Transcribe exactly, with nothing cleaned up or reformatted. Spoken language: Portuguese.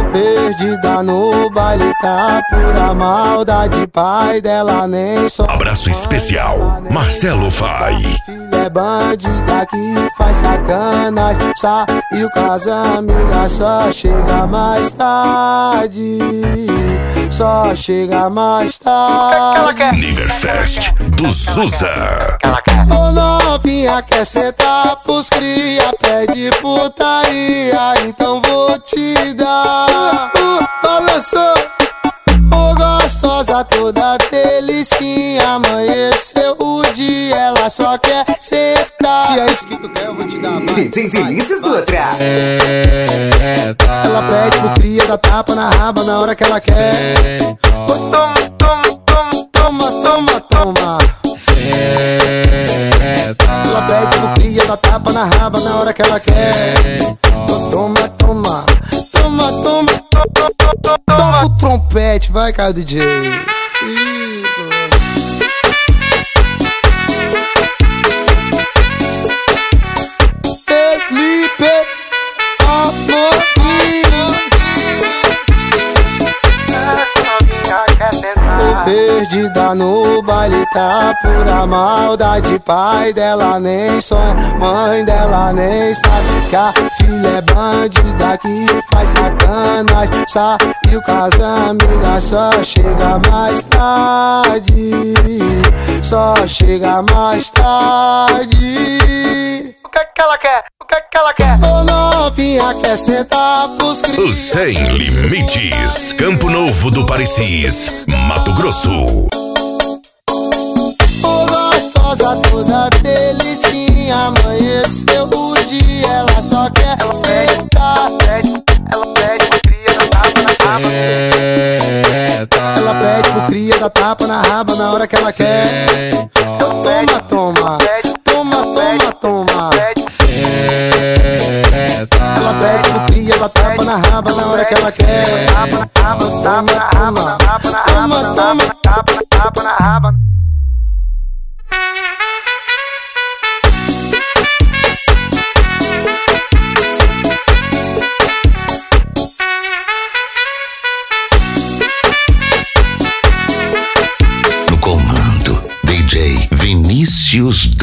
Perdida no baile, tá pura maldade. Pai dela nem só. Abraço especial, Marcelo Fai. Filha é bandida que faz sacanagem. Saiu com as amigas, só chega mais tarde. Só chega mais tarde. Niverfest do Zusa. Ô novinha, quer sentar pros cria, pede putaria, então vou te dar. uh, Balançou, ô gostosa toda delicinha. Amanheceu o dia, ela só quer sentar. Se é isso que tu quer, eu vou te dar. Vai, D J Vinícius Dutra. Ela pede pro cria, dá tapa na raba na hora que ela quer. Ô, toma, toma, toma, toma, toma, toma. Ela pede pro cria, dá tapa na raba na hora que ela quer. Toma, toma, toma, toma. Toca o trompete, vai, Caio D J. Isso. Felipe Amorim. Perdida no baile, tá pura maldade. Pai dela nem sonha, mãe dela nem sabe que a filha é bandida que faz sacanagem. Saiu com as amigas, só chega mais tarde. Só chega mais tarde. O que é que ela quer? O que é que ela quer? Ô novinha, quer sentar pros cria. Os Sem Limites, Campo Novo do Parecis, Mato Grosso. Ô gostosa toda delicinha. Amanheceu o dia, ela só quer sentar. Ela pede pro cria, dá tapa na raba. Ela pede pro cria, dá tapa na raba na hora que ela quer. Então toma, toma, toma, toma, toma. Ela pede pro cria, dá tapa na raba na hora que ela quer. Toma, toma, toma, toma, toma, tapa na raba. No comando, D J Vinícius